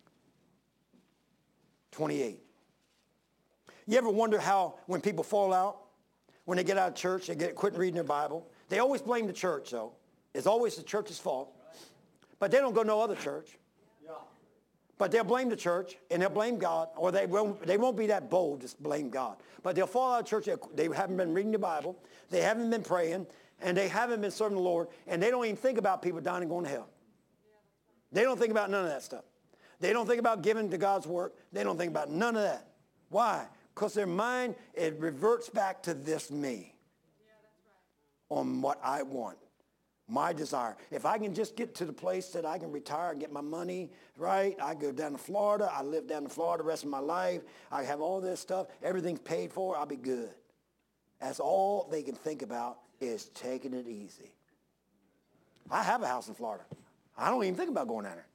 twenty-eight. You ever wonder how when people fall out, when they get out of church, they get quit reading their Bible? They always blame the church, though. It's always the church's fault. But they don't go to no other church. But they'll blame the church, and they'll blame God, or they won't, they won't be that bold to blame God. But they'll fall out of church. They haven't been reading the Bible. They haven't been praying, and they haven't been serving the Lord, and they don't even think about people dying and going to hell. They don't think about none of that stuff. They don't think about giving to God's work. They don't think about none of that. Why? Because their mind, it reverts back to this me. Yeah, that's right. On what I want. My desire. If I can just get to the place that I can retire and get my money, right? I go down to Florida. I live down in Florida the rest of my life. I have all this stuff. Everything's paid for. I'll be good. That's all they can think about is taking it easy. I have a house in Florida. I don't even think about going down there.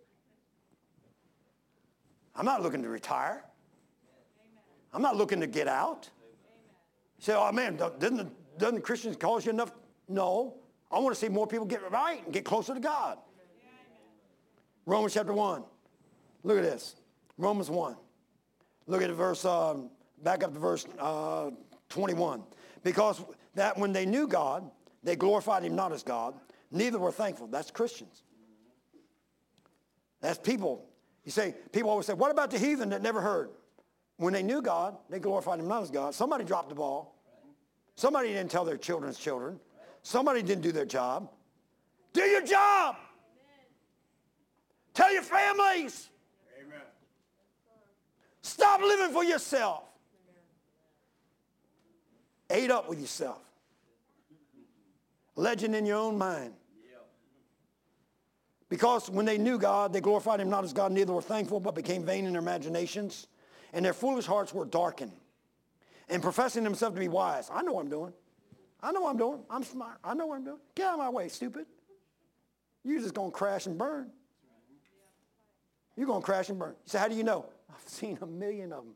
I'm not looking to retire. I'm not looking to get out. You say, oh man, doesn't, doesn't Christians cause you enough? No. I want to see more people get right and get closer to God. Romans chapter one. Look at this. Romans one. Look at the verse, um, back up to verse uh, twenty-one. Because that when they knew God, they glorified him not as God, neither were thankful. That's Christians. That's people. You say, people always say, what about the heathen that never heard? When they knew God, they glorified him not as God. Somebody dropped the ball. Somebody didn't tell their children's children. Somebody didn't do their job. Do your job. Amen. Tell your families. Amen. Stop living for yourself. Amen. Ate up with yourself. Legend in your own mind. Yep. Because when they knew God, they glorified him not as God, neither were thankful, but became vain in their imaginations, and their foolish hearts were darkened. and professing himself to be wise. I know what I'm doing. I know what I'm doing. I'm smart. I know what I'm doing. Get out of my way, stupid. You're just going to crash and burn. You're going to crash and burn. You say, how do you know? I've seen a million of them.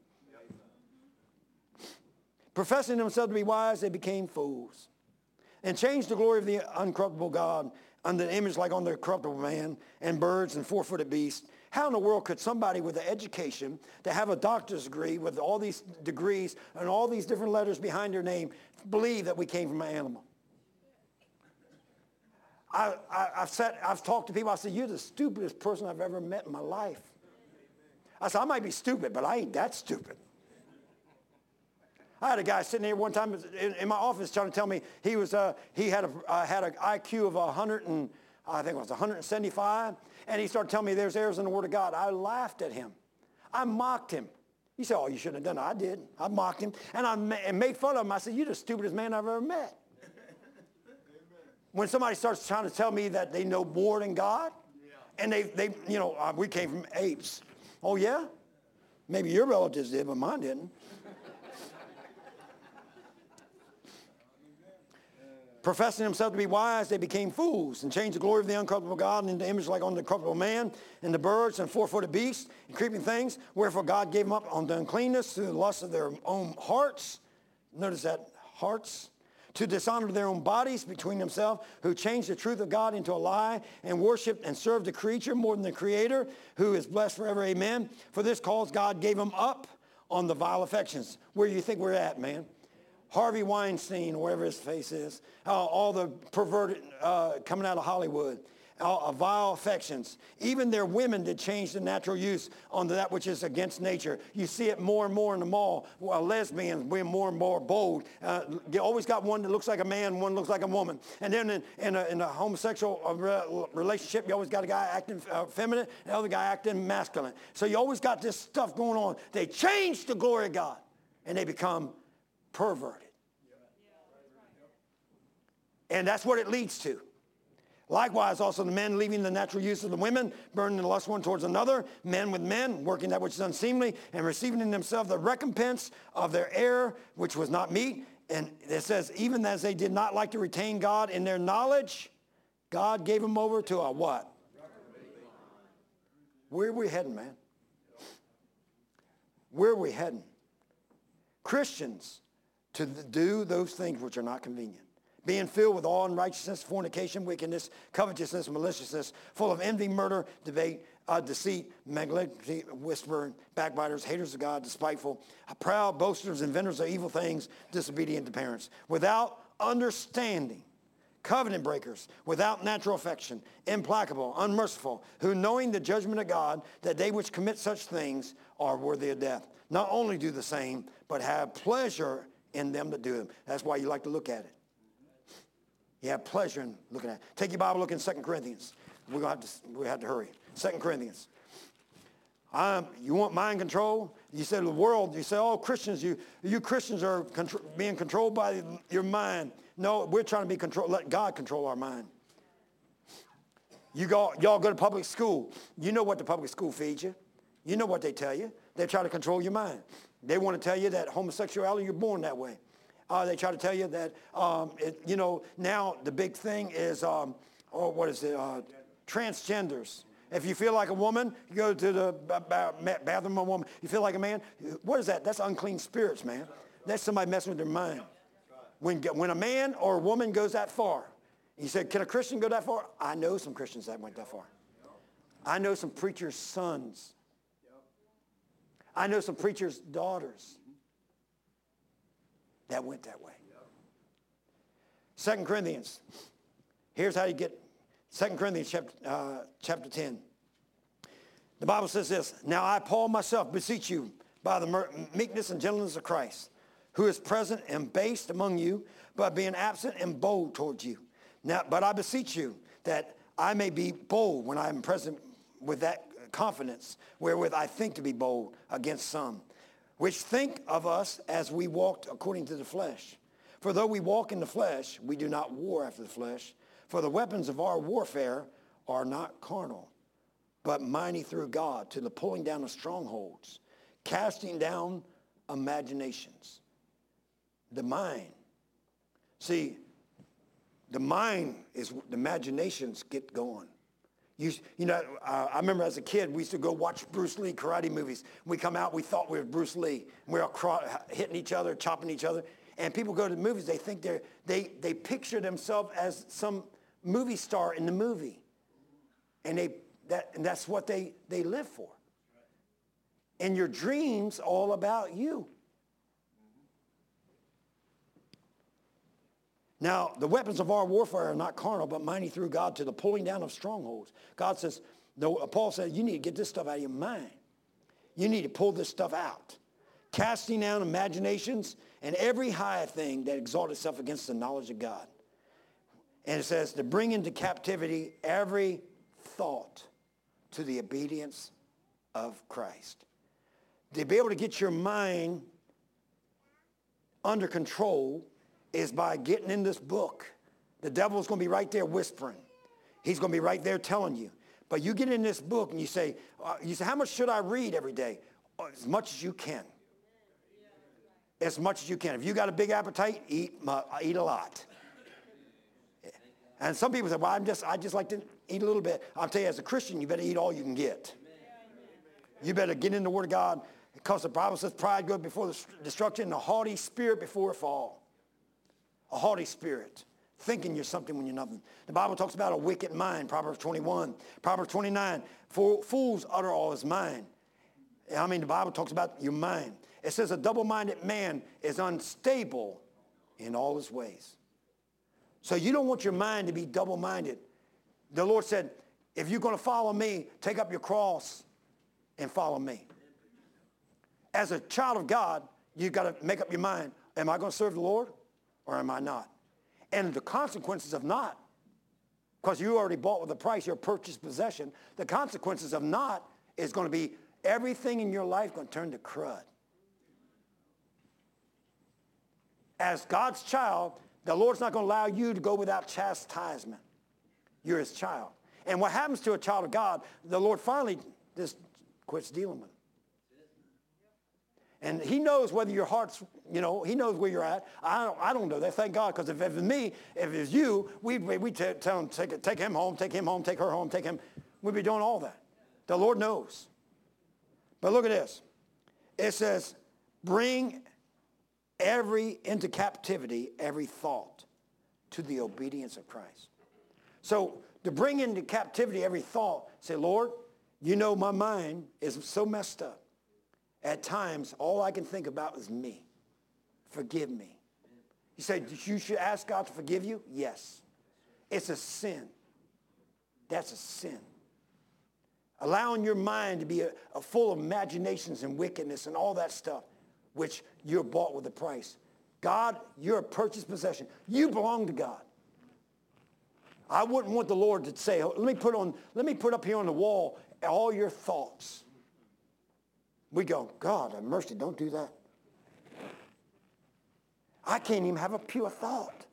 Professing themselves to be wise, they became fools and changed the glory of the uncorruptible God unto the image like on the corruptible man and birds and four-footed beasts. How in the world could somebody with an education to have a doctor's degree with all these degrees and all these different letters behind their name believe that we came from an animal? I, I, I've, sat, I've talked to people. I said, you're the stupidest person I've ever met in my life. I said, I might be stupid, but I ain't that stupid. I had a guy sitting here one time in, in my office trying to tell me he was uh, he had a uh, had an I Q of one hundred and I think it was one hundred seventy-five, and he started telling me there's errors in the Word of God. I laughed at him. I mocked him. He said, "Oh, you shouldn't have done it." I did. I mocked him, and I ma- and made fun of him. I said, "You're the stupidest man I've ever met." When somebody starts trying to tell me that they know more than God, yeah. and they they you know uh, we came from apes. Oh yeah, maybe your relatives did, but mine didn't. Professing themselves to be wise, they became fools and changed the glory of the uncorruptible God into image like on the corruptible man and the birds and four-footed beasts and creeping things. Wherefore God gave them up unto uncleanness through the lust of their own hearts. Notice that, hearts. To dishonor their own bodies between themselves, who changed the truth of God into a lie and worshiped and served the creature more than the Creator, who is blessed forever. Amen. For this cause God gave them up on the vile affections. Where do you think we're at, man? Harvey Weinstein, wherever his face is, uh, all the perverted uh, coming out of Hollywood, uh, vile affections. Even their women did change the natural use onto that which is against nature. You see it more and more in the mall. Well, lesbians being more and more bold. Uh, you always got one that looks like a man, one looks like a woman. And then in, in, a, in a homosexual uh, relationship, you always got a guy acting uh, feminine and the other guy acting masculine. So you always got this stuff going on. They change the glory of God, and they become perverted. And that's what it leads to. Likewise, also the men leaving the natural use of the women, burning the lust one towards another, men with men, working that which is unseemly, and receiving in themselves the recompense of their error, which was not meet. And it says, even as they did not like to retain God in their knowledge, God gave them over to a what? Where are we heading, man? Where are we heading? Christians to do those things which are not convenient. Being filled with all unrighteousness, fornication, wickedness, covetousness, maliciousness, full of envy, murder, debate, uh, deceit, malignity, whispering, backbiters, haters of God, despiteful, proud, boasters, inventors of evil things, disobedient to parents, without understanding, covenant breakers, without natural affection, implacable, unmerciful, who knowing the judgment of God, that they which commit such things are worthy of death. Not only do the same, but have pleasure in them that do them. That's why you like to look at it. You have pleasure in looking at it. Take your Bible, look in Second Corinthians. We're going to have to, we have to hurry. Second Corinthians. Um, you want mind control? You said the world, you say, oh, Christians, you, you Christians are contr- being controlled by your mind. No, we're trying to be controlled. Let God control our mind. You go, y'all go to public school. You know what the public school feeds you. You know what they tell you. They try to control your mind. They want to tell you that homosexuality, you're born that way. Uh, they try to tell you that, um, it, you know, now the big thing is, um, oh, what is it, uh, transgenders. If you feel like a woman, you go to the bathroom of a woman. You feel like a man, what is that? That's unclean spirits, man. That's somebody messing with their mind. When, when a man or a woman goes that far, you said, can a Christian go that far? I know some Christians that went that far. I know some preachers' sons. I know some preachers' daughters that went that way. Second Corinthians. Here's how you get Second Corinthians chapter, uh, chapter ten. The Bible says this, now I, Paul, myself, beseech you by the meekness and gentleness of Christ, who is present and based among you, but being absent and bold towards you. Now, but I beseech you that I may be bold when I am present with that confidence, wherewith I think to be bold against some, which think of us as we walked according to the flesh. For though we walk in the flesh, we do not war after the flesh. For the weapons of our warfare are not carnal, but mighty through God to the pulling down of strongholds, casting down imaginations. The mind. See, the mind is, the imaginations get going. You, you know, uh, I remember as a kid, we used to go watch Bruce Lee karate movies. We come out, we thought we were Bruce Lee. We were all cro- hitting each other, chopping each other. And people go to the movies, they think they're, they, they picture themselves as some movie star in the movie. And, they, that, and that's what they, they live for. And your dream's all about you. Now, the weapons of our warfare are not carnal, but mighty through God to the pulling down of strongholds. God says, no, Paul said, you need to get this stuff out of your mind. You need to pull this stuff out. Casting down imaginations and every high thing that exalts itself against the knowledge of God. And it says to bring into captivity every thought to the obedience of Christ. To be able to get your mind under control is by getting in this book. The devil's going to be right there whispering. He's going to be right there telling you. But you get in this book and you say, uh, you say, how much should I read every day? Oh, as much as you can. As much as you can. If you got a big appetite, eat, uh, eat a lot. And some people say, well, I'm just, I just like to eat a little bit. I'll tell you, as a Christian, you better eat all you can get. You better get in the Word of God, because the Bible says pride goes before the destruction and a haughty spirit before a fall. A haughty spirit, thinking you're something when you're nothing. The Bible talks about a wicked mind, Proverbs twenty-one. Proverbs twenty-nine, fools utter all his mind. I mean, the Bible talks about your mind. It says a double-minded man is unstable in all his ways. So you don't want your mind to be double-minded. The Lord said, if you're going to follow me, take up your cross and follow me. As a child of God, you've got to make up your mind. Am I going to serve the Lord or am I not? And the consequences of not, because you already bought with a price, your purchased possession, the consequences of not is going to be everything in your life going to turn to crud. As God's child, the Lord's not going to allow you to go without chastisement. You're his child. And what happens to a child of God, the Lord finally just quits dealing with him. And he knows whether your heart's, you know, he knows where you're at. I don't, I don't know that, thank God, because if it was me, if it was you, we'd, we'd t- tell him, take, take him home, take him home, take her home, take him. We'd be doing all that. The Lord knows. But look at this. It says, bring every into captivity, every thought to the obedience of Christ. So to bring into captivity every thought, say, Lord, you know my mind is so messed up. At times, all I can think about is me. Forgive me. You say, you should ask God to forgive you? Yes. It's a sin. That's a sin. Allowing your mind to be a, a full of imaginations and wickedness and all that stuff, which you're bought with a price. God, you're a purchased possession. You belong to God. I wouldn't want the Lord to say, let me put on, let me put up here on the wall all your thoughts. We go, God, have mercy, don't do that. I can't even have a pure thought.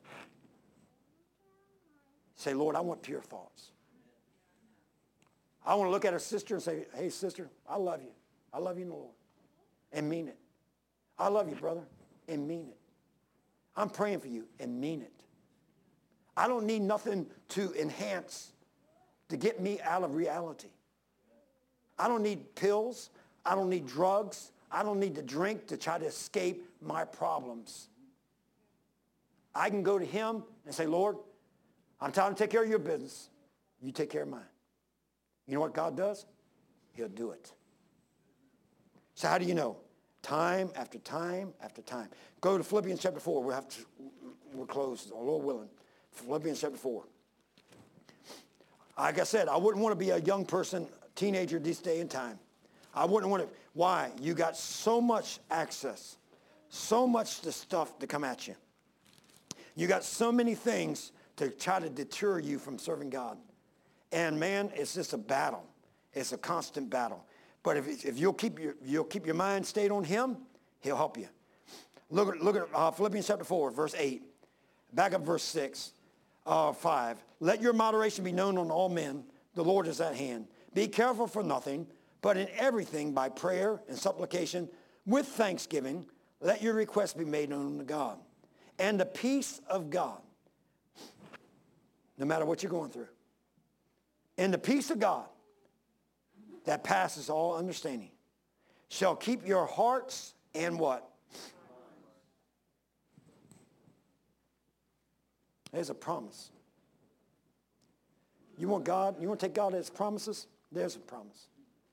Say, Lord, I want pure thoughts. I want to look at a sister and say, hey, sister, I love you. I love you in the Lord. And mean it. I love you, brother, and mean it. I'm praying for you and mean it. I don't need nothing to enhance, to get me out of reality. I don't need pills. I don't need drugs. I don't need to drink to try to escape my problems. I can go to him and say, Lord, I'm trying to take care of your business. You take care of mine. You know what God does? He'll do it. So how do you know? Time after time after time. Go to Philippians chapter four. We'll have to, we'll close, Lord willing. Philippians chapter four. Like I said, I wouldn't want to be a young person, teenager this day and time. I wouldn't want to. Why? You got so much access, so much the stuff to come at you. You got so many things to try to deter you from serving God. And man, it's just a battle. It's a constant battle. But if, if you'll keep your you'll keep your mind stayed on him, he'll help you. Look at look at uh, Philippians chapter four, verse eight. Back up verse six, uh, five. Let your moderation be known on all men. The Lord is at hand. Be careful for nothing, but in everything by prayer and supplication with thanksgiving, let your requests be made known to God. And the peace of God, no matter what you're going through, and the peace of God that passes all understanding shall keep your hearts and what? There's a promise. You want God, you want to take God at his promises? There's a promise.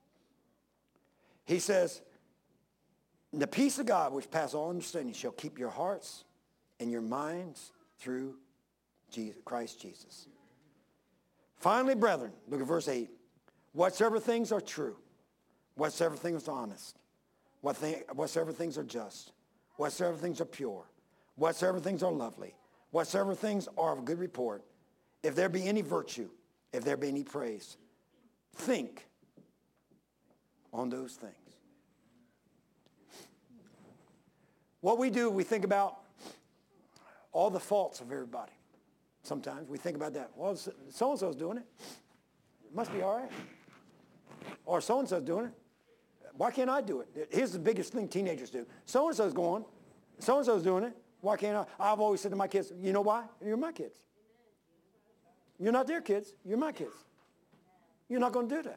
He says, the peace of God which passes all understanding shall keep your hearts and your minds through Jesus, Christ Jesus. Finally, brethren, look at verse eight. Whatsoever things are true, whatsoever things are honest, what thing, whatsoever things are just, whatsoever things are pure, whatsoever things are lovely, whatsoever things are of good report, if there be any virtue, if there be any praise, think on those things. What we do, we think about all the faults of everybody. Sometimes we think about that. Well, so-and-so's doing it. It must be all right. Or so-and-so's doing it. Why can't I do it? Here's the biggest thing teenagers do. So-and-so's going. So-and-so's doing it. Why can't I? I've always said to my kids, you know why? You're my kids. You're not their kids. You're my kids. You're not going to do that.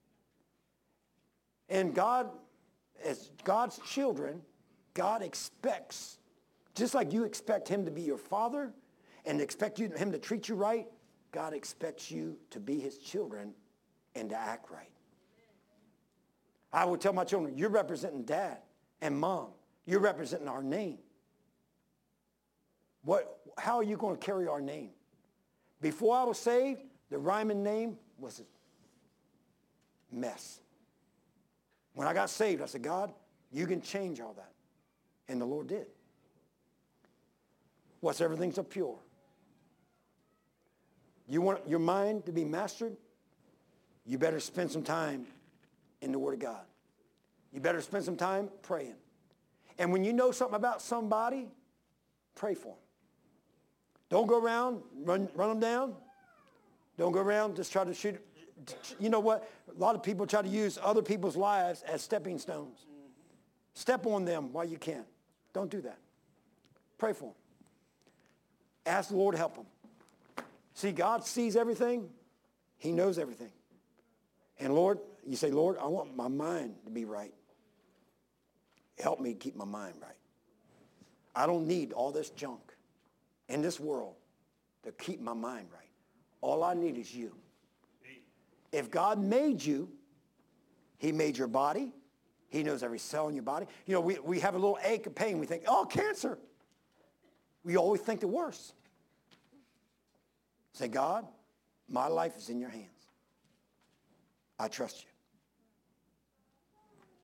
And God, as God's children, God expects, just like you expect him to be your father and expect you, him to treat you right, God expects you to be his children and to act right. I would tell my children, you're representing dad and mom. You're representing our name. What, how are you going to carry our name? Before I was saved, the Ryman name was a mess. When I got saved, I said, God, you can change all that. And the Lord did. Whatsoever things are pure. You want your mind to be mastered? You better spend some time in the Word of God. You better spend some time praying. And when you know something about somebody, pray for them. Don't go around, run, run them down. Don't go around, just try to shoot. You know what? A lot of people try to use other people's lives as stepping stones. Step on them while you can. Don't do that. Pray for them. Ask the Lord to help them. See, God sees everything. He knows everything. And Lord, you say, Lord, I want my mind to be right. Help me keep my mind right. I don't need all this junk in this world to keep my mind right. All I need is you. If God made you, he made your body. He knows every cell in your body. You know, we, we have a little ache of pain. We think, oh, cancer. We always think the worst. Say, God, my life is in your hands. I trust you.